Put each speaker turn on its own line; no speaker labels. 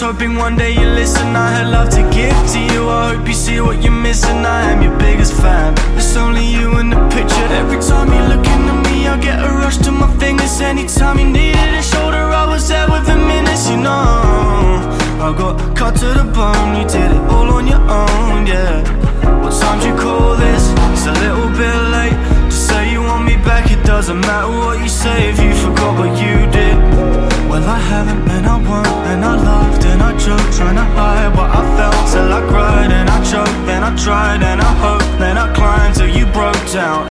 hoping one day you listen. I had love to give to you, I hope you see what you're missing. I am your biggest fan, it's only you in the picture. Every time you look into me, I get a rush to my fingers. Anytime you needed a shoulder, I was there within minutes. You know, I got cut to the bone, you did it all on your own, yeah. What time do you call this? It's a little bit late. Just say you want me back, it doesn't matter what you say if you forgot what you did. Well, I haven't, and I won't, and I loved and I joked, trying to hide what I felt till I cried and I choked. Then I tried and I hoped, then I climbed till you broke down.